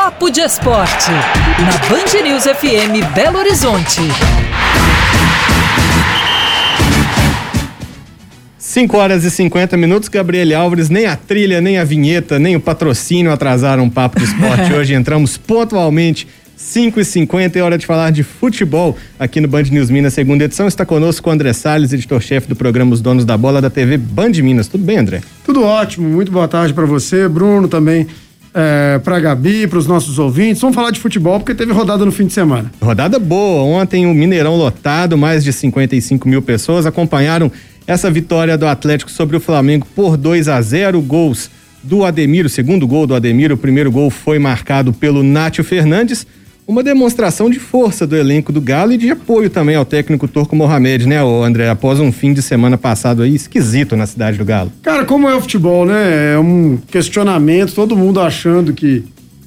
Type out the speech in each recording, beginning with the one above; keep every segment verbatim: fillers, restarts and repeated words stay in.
Papo de Esporte, na Band News F M Belo Horizonte. cinco horas e cinquenta minutos, Gabriel Álvares, nem a trilha, nem a vinheta, nem o patrocínio atrasaram o Papo de Esporte. Hoje entramos pontualmente, cinco e cinquenta, é hora de falar de futebol aqui no Band News Minas, segunda edição. Está conosco o André Salles, editor-chefe do programa Os Donos da Bola da T V Band Minas. Tudo bem, André? Tudo ótimo, muito boa tarde para você, Bruno, também é, para a Gabi, para os nossos ouvintes. Vamos falar de futebol porque teve rodada no fim de semana. Rodada boa, ontem o Mineirão lotado, mais de cinquenta e cinco mil pessoas acompanharam essa vitória do Atlético sobre o Flamengo por dois a zero, gols do Ademir, o segundo gol do Ademir, o primeiro gol foi marcado pelo Nátio Fernandes, uma demonstração de força do elenco do Galo e de apoio também ao técnico Turco Mohamed, né, André, após um fim de semana passado aí esquisito na cidade do Galo. Cara, como é o futebol, né, é um questionamento, todo mundo achando que,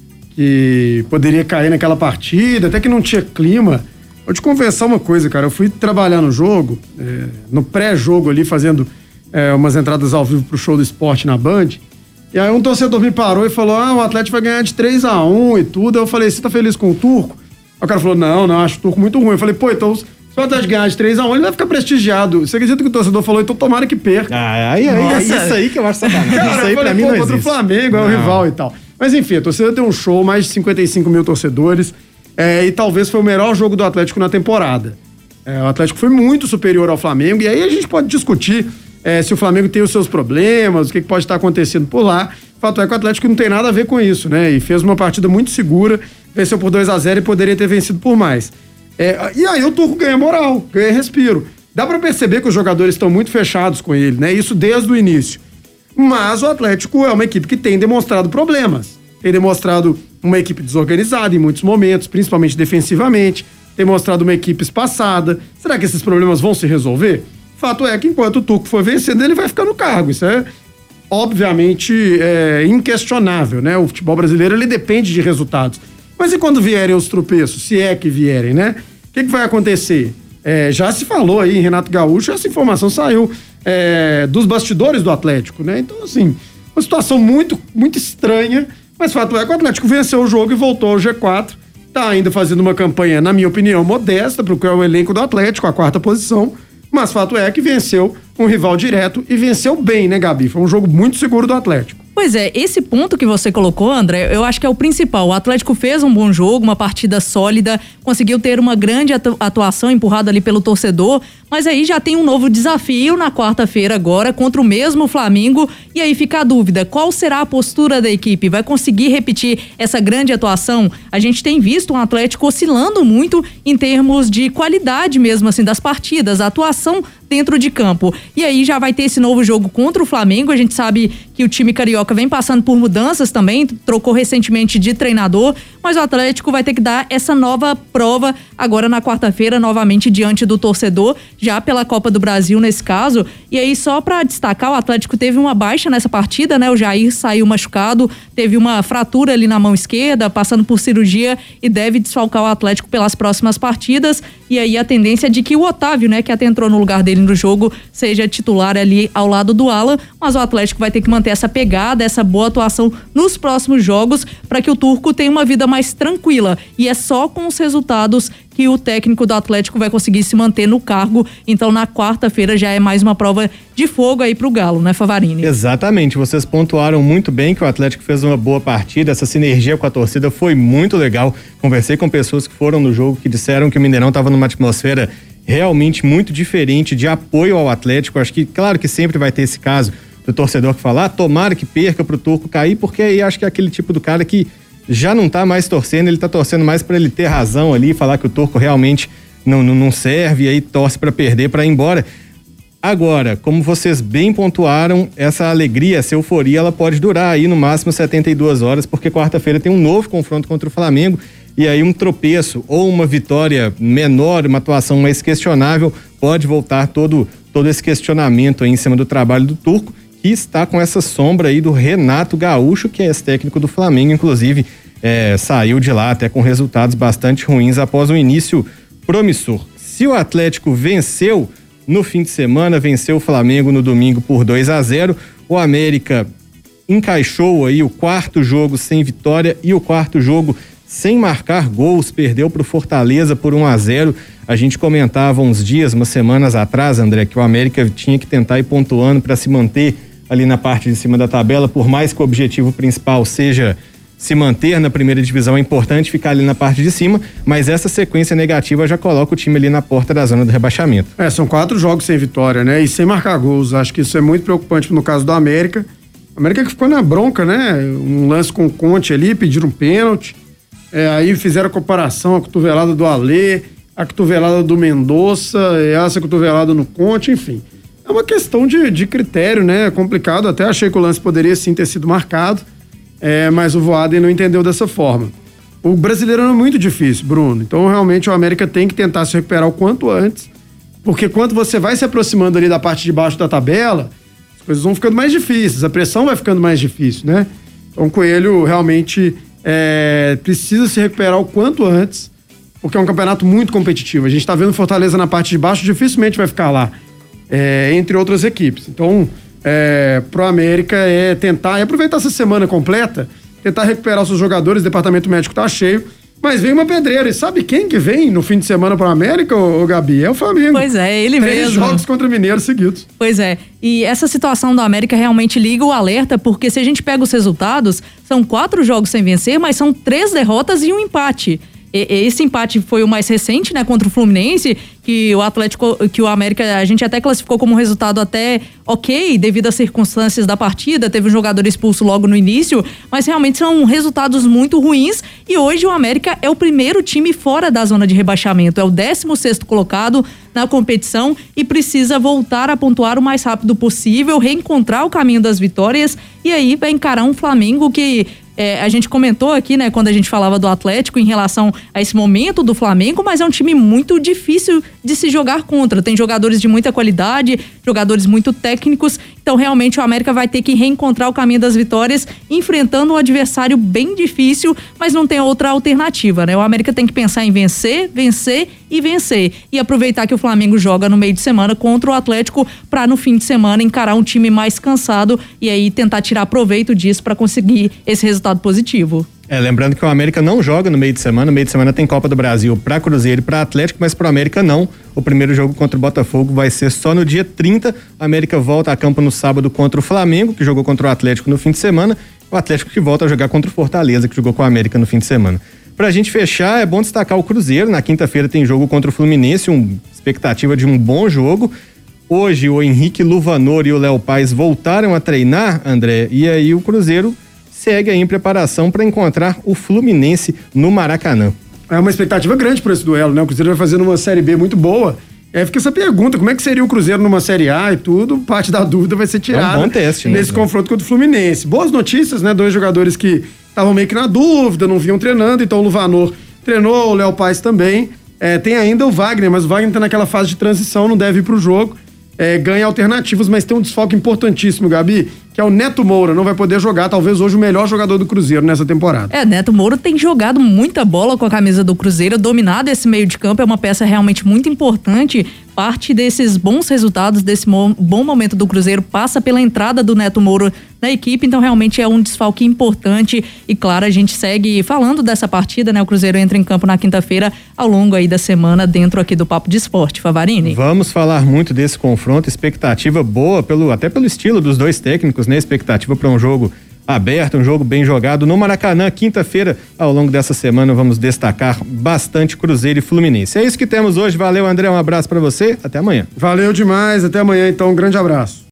que poderia cair naquela partida, até que não tinha clima. Vou te confessar uma coisa, cara, eu fui trabalhar no jogo, é, no pré-jogo ali, fazendo é, umas entradas ao vivo pro show do esporte na Band, e aí um torcedor me parou e falou, ah, o Atlético vai ganhar de três a um e tudo. Eu falei, você tá feliz com o Turco? Aí o cara falou, não, não, acho o Turco muito ruim. Eu falei, pô, então se o Atlético ganhar de três a um, ele vai ficar prestigiado. Você acredita que o torcedor falou, então tomara que perca. Ah, aí, aí, é isso aí que eu acho sacanagem. Cara, isso aí eu falei, pra mim pô, não contra existe. o Flamengo, é o rival e tal. Mas enfim, a torcida tem um show, mais de cinquenta e cinco mil torcedores, é, e talvez foi o melhor jogo do Atlético na temporada. É, o Atlético foi muito superior ao Flamengo, e aí a gente pode discutir é, se o Flamengo tem os seus problemas, o que, que pode estar acontecendo por lá. Fato é que o Atlético não tem nada a ver com isso, né? E fez uma partida muito segura, venceu por dois a zero e poderia ter vencido por mais. É, e aí o Turco ganha moral, ganha respiro. Dá pra perceber que os jogadores estão muito fechados com ele, né? Isso desde o início. Mas o Atlético é uma equipe que tem demonstrado problemas. Tem demonstrado uma equipe desorganizada em muitos momentos, principalmente defensivamente. Tem mostrado uma equipe espaçada. Será que esses problemas vão se resolver? Fato é que enquanto o Turco for vencendo, ele vai ficar no cargo. Isso é obviamente é inquestionável, né? O futebol brasileiro, ele depende de resultados. Mas e quando vierem os tropeços? Se é que vierem, né? O que, que vai acontecer? É, já se falou aí em Renato Gaúcho, essa informação saiu é, dos bastidores do Atlético, né? Então, assim, uma situação muito, muito estranha, mas fato é que o Atlético venceu o jogo e voltou ao G quatro. Tá ainda fazendo uma campanha, na minha opinião, modesta, porque é o elenco do Atlético, a quarta posição. Mas fato é que venceu um rival direto e venceu bem, né, Gabi? Foi um jogo muito seguro do Atlético. Pois é, esse ponto que você colocou, André, eu acho que é o principal. O Atlético fez um bom jogo, uma partida sólida, conseguiu ter uma grande atuação empurrada ali pelo torcedor, mas aí já tem um novo desafio na quarta-feira agora contra o mesmo Flamengo, e aí fica a dúvida, qual será a postura da equipe? Vai conseguir repetir essa grande atuação? A gente tem visto um Atlético oscilando muito em termos de qualidade mesmo assim das partidas, a atuação dentro de campo. E aí já vai ter esse novo jogo contra o Flamengo. A gente sabe que o time carioca vem passando por mudanças também, trocou recentemente de treinador, mas o Atlético vai ter que dar essa nova prova agora na quarta-feira, novamente diante do torcedor, já pela Copa do Brasil nesse caso. E aí só pra destacar, o Atlético teve uma baixa nessa partida, né? O Jair saiu machucado, teve uma fratura ali na mão esquerda, passando por cirurgia e deve desfalcar o Atlético pelas próximas partidas. E aí a tendência é de que o Otávio, né, que até entrou no lugar dele no jogo, seja titular ali ao lado do Alan, mas o Atlético vai ter que manter essa pegada, essa boa atuação nos próximos jogos para que o Turco tenha uma vida mais tranquila, e é só com os resultados que o técnico do Atlético vai conseguir se manter no cargo. Então na quarta-feira já é mais uma prova de fogo aí pro Galo, né, Favarini? Exatamente, vocês pontuaram muito bem que o Atlético fez uma boa partida, essa sinergia com a torcida foi muito legal. Conversei com pessoas que foram no jogo que disseram que o Mineirão estava numa atmosfera realmente muito diferente de apoio ao Atlético. Acho que, claro que sempre vai ter esse caso do torcedor que fala, ah, tomara que perca pro Turco cair, porque aí acho que é aquele tipo do cara que já não tá mais torcendo, ele tá torcendo mais para ele ter razão ali, falar que o Turco realmente não, não, não serve, e aí torce para perder, para ir embora. Agora, como vocês bem pontuaram, essa alegria, essa euforia, ela pode durar aí no máximo setenta e duas horas, porque quarta-feira tem um novo confronto contra o Flamengo, e aí um tropeço ou uma vitória menor, uma atuação mais questionável, pode voltar todo, todo esse questionamento aí em cima do trabalho do Turco, que está com essa sombra aí do Renato Gaúcho, que é ex-técnico do Flamengo, inclusive é, saiu de lá até com resultados bastante ruins após um início promissor. Se o Atlético venceu no fim de semana, venceu o Flamengo no domingo por dois a zero, o América encaixou aí o quarto jogo sem vitória e o quarto jogo sem marcar gols, perdeu para o Fortaleza por um a zero. A gente comentava uns dias, umas semanas atrás, André, que o América tinha que tentar ir pontuando para se manter ali na parte de cima da tabela, por mais que o objetivo principal seja se manter na primeira divisão, é importante ficar ali na parte de cima, mas essa sequência negativa já coloca o time ali na porta da zona do rebaixamento. É, são quatro jogos sem vitória, né? E sem marcar gols. Acho que isso é muito preocupante no caso do América. O América que ficou na bronca, né? Um lance com o Conte ali, pediram um pênalti. É, aí fizeram a comparação, a cotovelada do Alê, a cotovelada do Mendonça, essa cotovelada no Conte, enfim. É uma questão de, de critério, né? É complicado. Até achei que o lance poderia sim ter sido marcado. É, mas o Voaden não entendeu dessa forma. O Brasileirão é muito difícil, Bruno. Então, realmente, o América tem que tentar se recuperar o quanto antes, porque quando você vai se aproximando ali da parte de baixo da tabela, as coisas vão ficando mais difíceis, a pressão vai ficando mais difícil, né? Então, o Coelho realmente é, precisa se recuperar o quanto antes, porque é um campeonato muito competitivo. A gente tá vendo Fortaleza na parte de baixo, dificilmente vai ficar lá, é, entre outras equipes. Então, É, pro América é tentar e aproveitar essa semana completa, tentar recuperar os seus jogadores, o departamento médico tá cheio, mas vem uma pedreira, e sabe quem que vem no fim de semana pro América, ô, ô Gabi? É o Flamengo. Pois é, ele Três mesmo. jogos contra o Mineiro seguidos. Pois é, e essa situação do América realmente liga o alerta, porque se a gente pega os resultados, são quatro jogos sem vencer, mas são três derrotas e um empate. Esse empate foi o mais recente, né, contra o Fluminense, que o Atlético, que o América, a gente até classificou como resultado até ok, devido às circunstâncias da partida, teve um jogador expulso logo no início, mas realmente são resultados muito ruins, e hoje o América é o primeiro time fora da zona de rebaixamento, é o décimo sexto colocado na competição e precisa voltar a pontuar o mais rápido possível, reencontrar o caminho das vitórias, e aí vai encarar um Flamengo que É, a gente comentou aqui, né, quando a gente falava do Atlético em relação a esse momento do Flamengo, mas é um time muito difícil de se jogar contra. Tem jogadores de muita qualidade, jogadores muito técnicos, então realmente o América vai ter que reencontrar o caminho das vitórias, enfrentando um adversário bem difícil, mas não tem outra alternativa, né? O América tem que pensar em vencer, vencer e vencer. E aproveitar que o Flamengo joga no meio de semana contra o Atlético para no fim de semana encarar um time mais cansado e aí tentar tirar proveito disso para conseguir esse resultado positivo. É, lembrando que o América não joga no meio de semana, no meio de semana tem Copa do Brasil para Cruzeiro e para Atlético, mas para o América não. O primeiro jogo contra o Botafogo vai ser só no dia trinta. A América volta a campo no sábado contra o Flamengo, que jogou contra o Atlético no fim de semana. O Atlético que volta a jogar contra o Fortaleza, que jogou com o América no fim de semana. Pra gente fechar, é bom destacar o Cruzeiro. Na quinta-feira tem jogo contra o Fluminense, uma expectativa de um bom jogo. Hoje o Henrique Luvanor e o Léo Paz voltaram a treinar, André, e aí o Cruzeiro segue aí em preparação para encontrar o Fluminense no Maracanã. É uma expectativa grande por esse duelo, né? O Cruzeiro vai fazendo uma Série B muito boa. E aí fica essa pergunta, como é que seria o Cruzeiro numa Série A e tudo? Parte da dúvida vai ser tirada. É um bom teste, né? Nesse confronto contra o Fluminense. Boas notícias, né? Dois jogadores que estavam meio que na dúvida, não vinham treinando, então o Luvanor treinou, o Léo Paz também. É, tem ainda o Wagner, mas o Wagner tá naquela fase de transição, não deve ir pro jogo. É, ganha alternativas, mas tem um desfalque importantíssimo, Gabi, que é o Neto Moura, não vai poder jogar, talvez hoje o melhor jogador do Cruzeiro nessa temporada. É, Neto Moura tem jogado muita bola com a camisa do Cruzeiro, dominado esse meio de campo, é uma peça realmente muito importante. Parte desses bons resultados, desse mo- bom momento do Cruzeiro passa pela entrada do Neto Moura na equipe, então realmente é um desfalque importante e claro, a gente segue falando dessa partida, né? O Cruzeiro entra em campo na quinta-feira ao longo aí da semana dentro aqui do Papo de Esporte, Favarini. Vamos falar muito desse confronto, expectativa boa, pelo, até pelo estilo dos dois técnicos, né? Expectativa para um jogo aberto, um jogo bem jogado no Maracanã, quinta-feira. Ao longo dessa semana vamos destacar bastante Cruzeiro e Fluminense. É isso que temos hoje, valeu André, um abraço para você, até amanhã. Valeu demais, até amanhã então, um grande abraço.